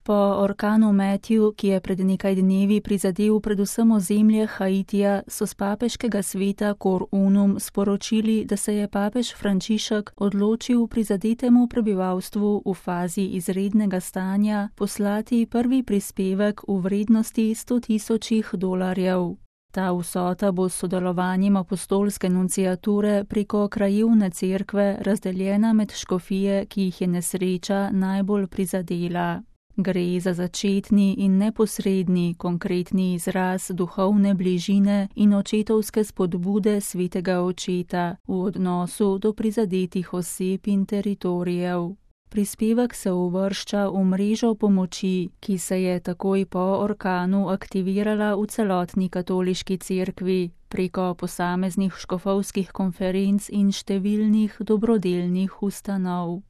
Po orkanu Matthew, ki je pred nekaj dnevi prizadel predvsem ozemlje Haitija, so s papeškega sveta Cor Unum sporočili, da se je papež Frančišek odločil prizadetemu prebivalstvu v fazi izrednega stanja poslati prvi prispevek v vrednosti $100,000. Ta vsota bo s sodelovanjem apostolske nunciature preko krajevne cerkve razdeljena med škofije, ki jih je nesreča najbolj prizadela. Gre za začetni in neposredni konkretni izraz duhovne bližine in očetovske spodbude svetega očeta v odnosu do prizadetih oseb in teritorijev. Prispevek se uvršča v mrežo pomoči, ki se je takoj po orkanu aktivirala v celotni katoliški cerkvi preko posameznih škofovskih konferenc in številnih dobrodelnih ustanov.